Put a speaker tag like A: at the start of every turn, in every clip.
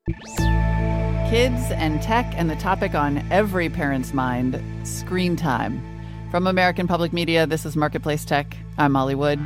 A: Kids and tech and the topic on every parent's mind, screen time. From American Public Media, this is Marketplace Tech. I'm Molly Wood.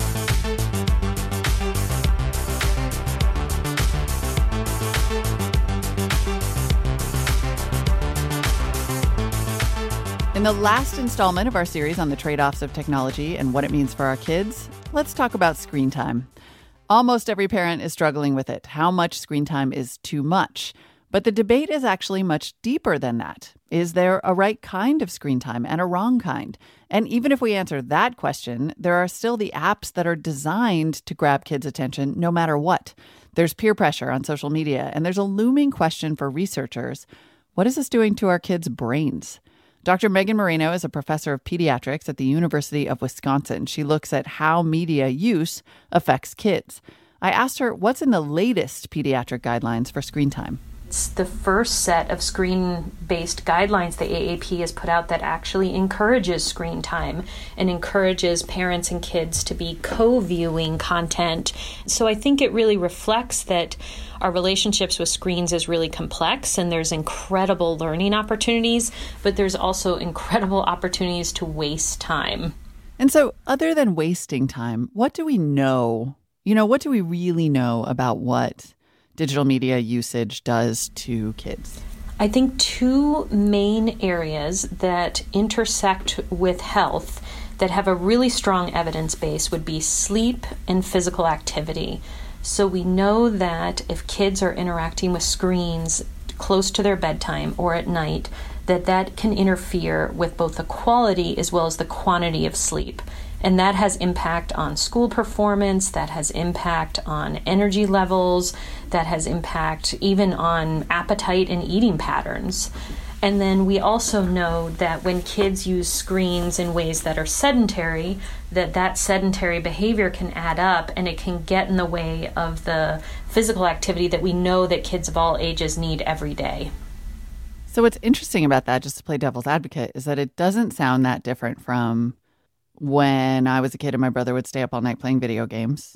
A: In the last installment of our series on the trade-offs of technology and what it means for our kids, let's talk about screen time. Almost every parent is struggling with it. How much screen time is too much? But the debate is actually much deeper than that. Is there a right kind of screen time and a wrong kind? And even if we answer that question, there are still the apps that are designed to grab kids' attention no matter what. There's peer pressure on social media, and there's a looming question for researchers. What is this doing to our kids' brains? Dr. Megan Moreno is a professor of pediatrics at the University of Wisconsin. She looks at how media use affects kids. I asked her what's in the latest pediatric guidelines for screen time.
B: It's the first set of screen-based guidelines the AAP has put out that actually encourages screen time and encourages parents and kids to be co-viewing content. So I think it really reflects that our relationships with screens is really complex and there's incredible learning opportunities, but there's also incredible opportunities to waste time.
A: And so other than wasting time, what do we know? What do we really know about what digital media usage does to kids?
B: I think two main areas that intersect with health that have a really strong evidence base would be sleep and physical activity. So we know that if kids are interacting with screens close to their bedtime or at night, that can interfere with both the quality as well as the quantity of sleep. And that has impact on school performance, that has impact on energy levels, that has impact even on appetite and eating patterns. And then we also know that when kids use screens in ways that are sedentary, that sedentary behavior can add up and it can get in the way of the physical activity that we know that kids of all ages need every day.
A: So what's interesting about that, just to play devil's advocate, is that it doesn't sound that different from when I was a kid and my brother would stay up all night playing video games,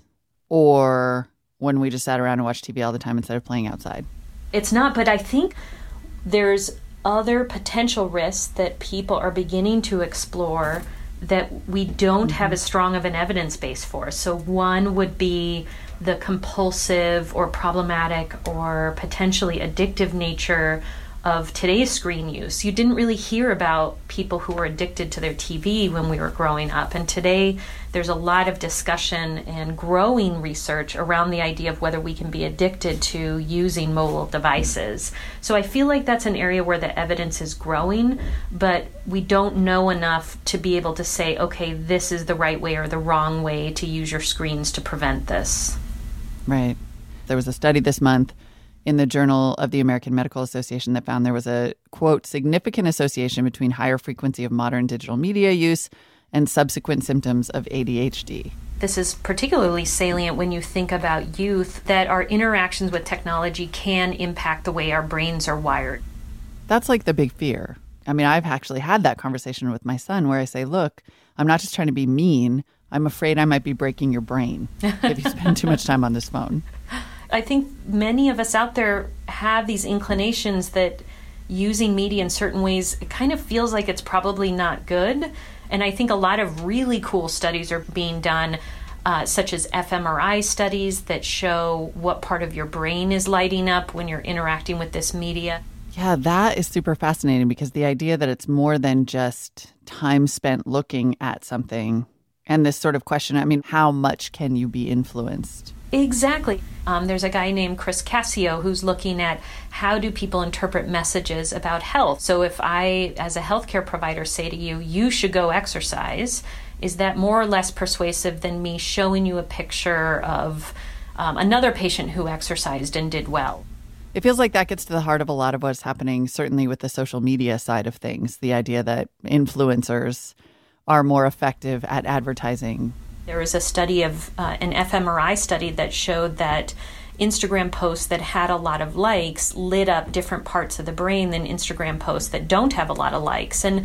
A: or when we just sat around and watched TV all the time instead of playing outside.
B: It's not, but I think there's other potential risks that people are beginning to explore that we don't have as strong of an evidence base for. So one would be the compulsive or problematic or potentially addictive nature of today's screen use. You didn't really hear about people who were addicted to their TV when we were growing up. And today there's a lot of discussion and growing research around the idea of whether we can be addicted to using mobile devices. So I feel like that's an area where the evidence is growing, but we don't know enough to be able to say, okay, this is the right way or the wrong way to use your screens to prevent this.
A: Right. There was a study this month in the Journal of the American Medical Association that found there was a, quote, significant association between higher frequency of modern digital media use and subsequent symptoms of ADHD.
B: This is particularly salient when you think about youth, that our interactions with technology can impact the way our brains are wired.
A: That's like the big fear. I mean, I've actually had that conversation with my son where I say, look, I'm not just trying to be mean. I'm afraid I might be breaking your brain if you spend too much time on this phone.
B: I think many of us out there have these inclinations that using media in certain ways, it kind of feels like it's probably not good. And I think a lot of really cool studies are being done, such as fMRI studies that show what part of your brain is lighting up when you're interacting with this media.
A: Yeah, that is super fascinating because the idea that it's more than just time spent looking at something and this sort of question, I mean, how much can you be influenced?
B: Exactly. There's a guy named Chris Cassio who's looking at how do people interpret messages about health. So if I, as a healthcare provider, say to you, you should go exercise, is that more or less persuasive than me showing you a picture of another patient who exercised and did well?
A: It feels like that gets to the heart of a lot of what's happening, certainly with the social media side of things, the idea that influencers are more effective at advertising.
B: There was a study of an fMRI study that showed that Instagram posts that had a lot of likes lit up different parts of the brain than Instagram posts that don't have a lot of likes. And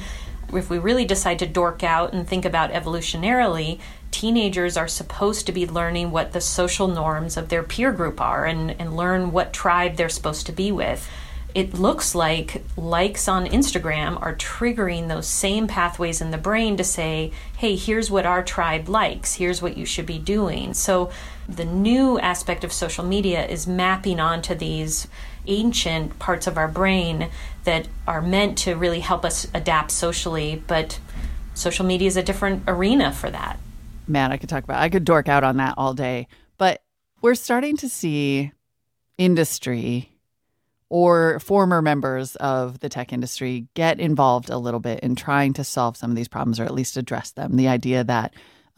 B: if we really decide to dork out and think about evolutionarily, teenagers are supposed to be learning what the social norms of their peer group are and learn what tribe they're supposed to be with. It looks like likes on Instagram are triggering those same pathways in the brain to say, hey, here's what our tribe likes. Here's what you should be doing. So the new aspect of social media is mapping onto these ancient parts of our brain that are meant to really help us adapt socially. But social media is a different arena for that.
A: Man, I could dork out on that all day. But we're starting to see industry or former members of the tech industry get involved a little bit in trying to solve some of these problems, or at least address them. The idea that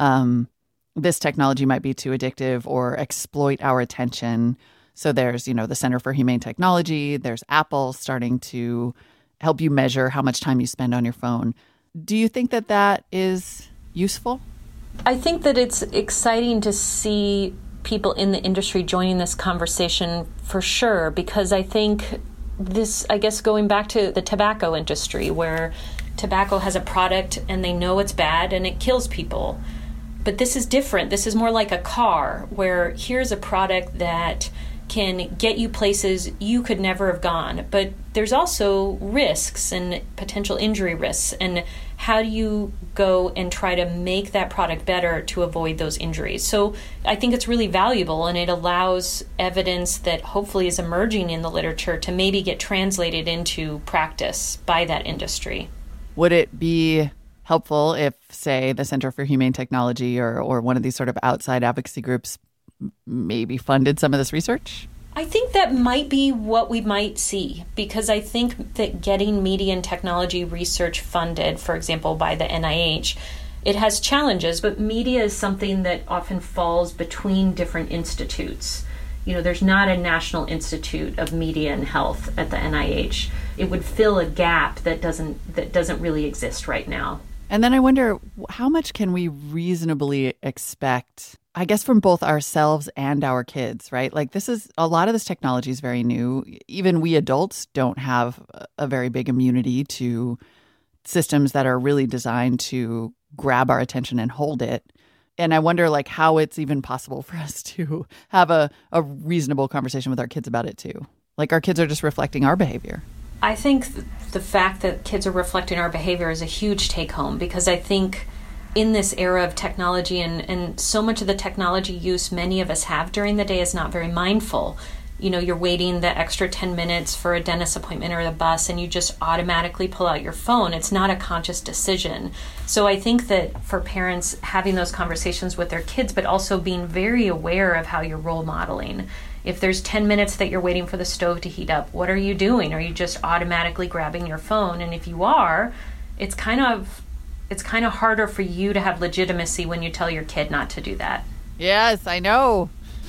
A: this technology might be too addictive or exploit our attention. So there's, the Center for Humane Technology. There's Apple starting to help you measure how much time you spend on your phone. Do you think that that is useful?
B: I think that it's exciting to see people in the industry joining this conversation for sure, because I think this, I guess going back to the tobacco industry, where tobacco has a product and they know it's bad and it kills people. But this is different. This is more like a car, where here's a product that can get you places you could never have gone. But there's also risks and potential injury risks. And how do you go and try to make that product better to avoid those injuries? So I think it's really valuable, and it allows evidence that hopefully is emerging in the literature to maybe get translated into practice by that industry.
A: Would it be helpful if, say, the Center for Humane Technology or one of these sort of outside advocacy groups maybe funded some of this research?
B: I think that might be what we might see, because I think that getting media and technology research funded, for example, by the NIH, it has challenges, but media is something that often falls between different institutes. There's not a National Institute of Media and Health at the NIH. It would fill a gap that doesn't really exist right now.
A: And then I wonder, how much can we reasonably expect, I guess, from both ourselves and our kids, right? Like a lot of this technology is very new. Even we adults don't have a very big immunity to systems that are really designed to grab our attention and hold it. And I wonder, how it's even possible for us to have a reasonable conversation with our kids about it too. Like, our kids are just reflecting our behavior.
B: I think the fact that kids are reflecting our behavior is a huge take home, because I think in this era of technology and so much of the technology use many of us have during the day is not very mindful. You're waiting the extra 10 minutes for a dentist appointment or the bus, and you just automatically pull out your phone. It's not a conscious decision. So I think that for parents, having those conversations with their kids, but also being very aware of how you're role modeling. If there's 10 minutes that you're waiting for the stove to heat up, what are you doing? Are you just automatically grabbing your phone? And if you are, it's kind of harder for you to have legitimacy when you tell your kid not to do that.
A: Yes, I know.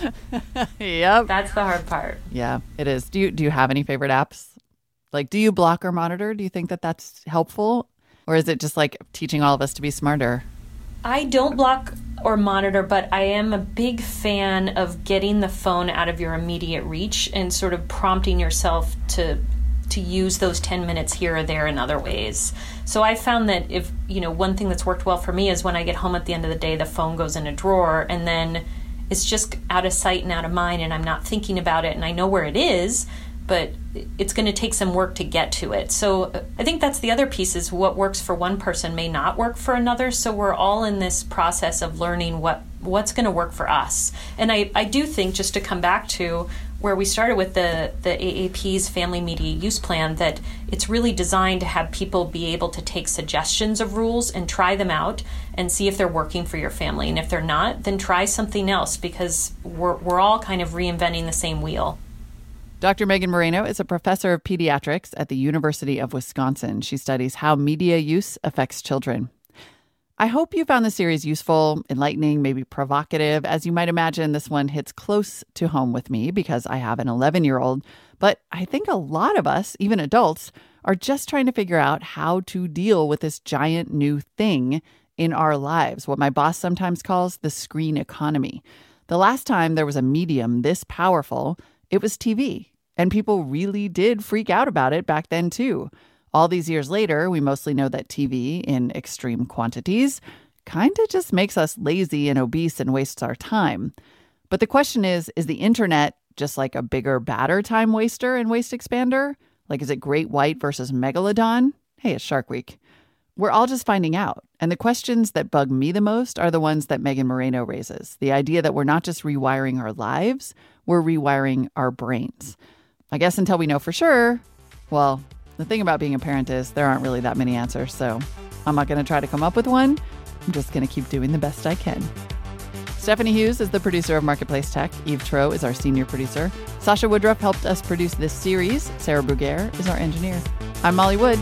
A: Yep.
B: That's the hard part.
A: Yeah, it is. Do you have any favorite apps? Do you block or monitor? Do you think that that's helpful? Or is it just teaching all of us to be smarter?
B: I don't block or monitor, but I am a big fan of getting the phone out of your immediate reach and sort of prompting yourself to use those 10 minutes here or there in other ways. So I found that if, one thing that's worked well for me is when I get home at the end of the day, the phone goes in a drawer, and then it's just out of sight and out of mind, and I'm not thinking about it, and I know where it is, but it's going to take some work to get to it. So I think that's the other piece, is what works for one person may not work for another. So we're all in this process of learning what's going to work for us. And I do think, just to come back to where we started with the AAP's Family Media Use Plan, that it's really designed to have people be able to take suggestions of rules and try them out and see if they're working for your family. And if they're not, then try something else, because we're all kind of reinventing the same wheel.
A: Dr. Megan Moreno is a professor of pediatrics at the University of Wisconsin. She studies how media use affects children. I hope you found the series useful, enlightening, maybe provocative. As you might imagine, this one hits close to home with me because I have an 11-year-old. But I think a lot of us, even adults, are just trying to figure out how to deal with this giant new thing in our lives, what my boss sometimes calls the screen economy. The last time there was a medium this powerful, it was TV. And people really did freak out about it back then, too. All these years later, we mostly know that TV, in extreme quantities, kind of just makes us lazy and obese and wastes our time. But the question is the internet just like a bigger, badder time waster and waste expander? Like, is it Great White versus Megalodon? Hey, it's Shark Week. We're all just finding out. And the questions that bug me the most are the ones that Megan Moreno raises. The idea that we're not just rewiring our lives, we're rewiring our brains. I guess until we know for sure, well, the thing about being a parent is there aren't really that many answers. So I'm not going to try to come up with one. I'm just going to keep doing the best I can. Stephanie Hughes is the producer of Marketplace Tech. Eve Troeh is our senior producer. Sasha Woodruff helped us produce this series. Sarah Bruguiere is our engineer. I'm Molly Wood.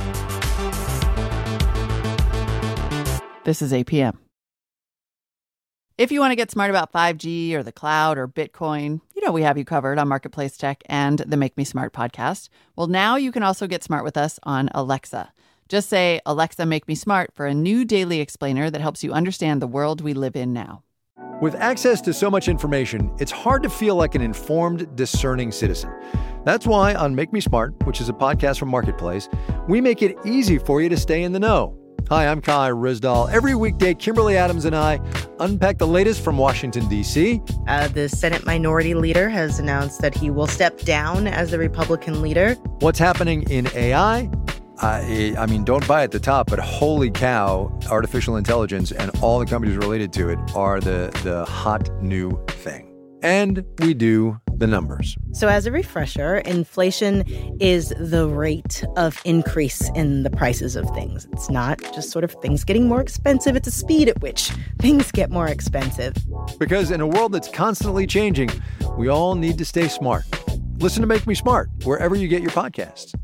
A: This is APM. If you want to get smart about 5G or the cloud or Bitcoin, we have you covered on Marketplace Tech and the Make Me Smart podcast. Well, now you can also get smart with us on Alexa. Just say, Alexa, make me smart for a new daily explainer that helps you understand the world we live in now.
C: With access to so much information, it's hard to feel like an informed, discerning citizen. That's why on Make Me Smart, which is a podcast from Marketplace, we make it easy for you to stay in the know. Hi, I'm Kai Ryssdal. Every weekday, Kimberly Adams and I unpack the latest from Washington, D.C.
D: The Senate Minority Leader has announced that he will step down as the Republican leader.
C: What's happening in AI? I mean, don't buy at the top, but holy cow, artificial intelligence and all the companies related to it are the hot new thing. And we do the numbers.
D: So as a refresher, inflation is the rate of increase in the prices of things. It's not just sort of things getting more expensive. It's the speed at which things get more expensive.
C: Because in a world that's constantly changing, we all need to stay smart. Listen to Make Me Smart wherever you get your podcasts.